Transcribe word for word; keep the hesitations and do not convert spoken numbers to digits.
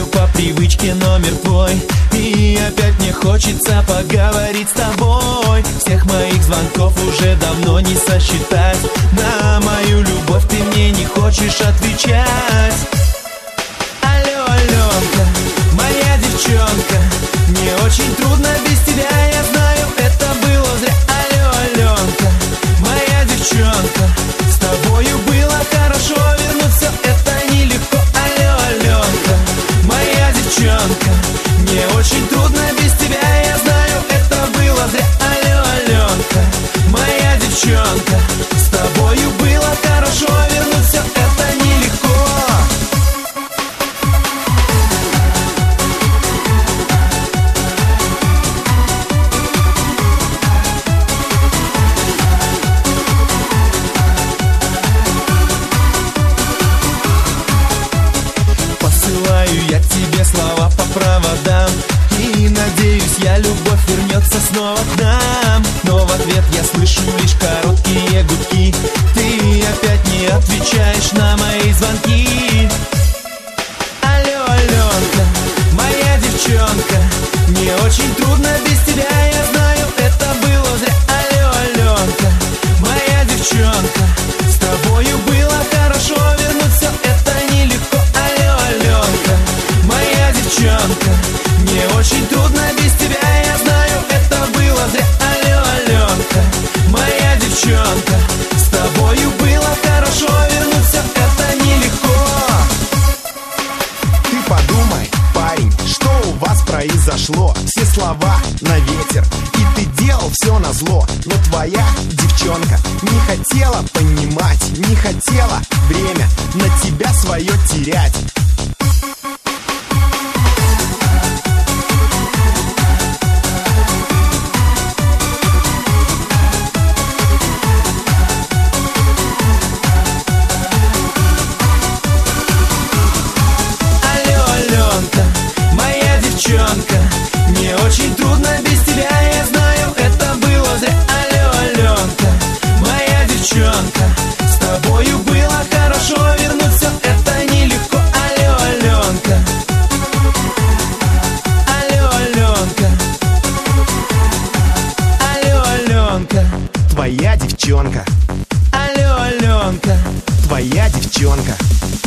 набираю по привычке номер твой, и опять мне хочется поговорить с тобой. Всех моих звонков уже давно не сосчитать. На мою любовь ты мне не хочешь отвечать. Алло, Аленка, моя девчонка, мне очень трудно без тебя, я знаю, это было зря. Алло, Аленка, моя девчонка, с тобою было хорошо, вернуть все это нелегко. Алло, Аленка, моя девчонка, мне очень трудно без тебя, я знаю, это было зря. Алло, Аленка, моя девчонка, с тобою было хорошо, вернуть все это нелегко. Я тебе слова по проводам, и надеюсь, я любовь вернется снова к нам. Но в ответ я слышу лишь короткие гудки. Ты опять не отвечаешь на мои звонки. Алло, Аленка, моя девчонка, мне очень трудно без тебя, я знаю, это было зря. Алло, Аленка, моя девчонка, с тобою было хорошо, вернуть все это нелегко. Алло, Аленка, моя девчонка, мне очень трудно без тебя, я знаю, это было зря. Алло, Аленка, моя девчонка, с тобою было хорошо, вернуть все это нелегко. Ты подумай, парень, что у вас произошло? Все слова на ветер, и ты делал все назло. Но твоя девчонка не хотела понимать, не хотела время на тебя свое терять. Мне очень трудно без тебя, я знаю, это было зря. Алло, Аленка, моя девчонка, с тобою было хорошо, вернуть все это нелегко. Алло, Аленка, алло, Аленка, алло, Аленка, твоя девчонка. алло, Аленка, твоя девчонка.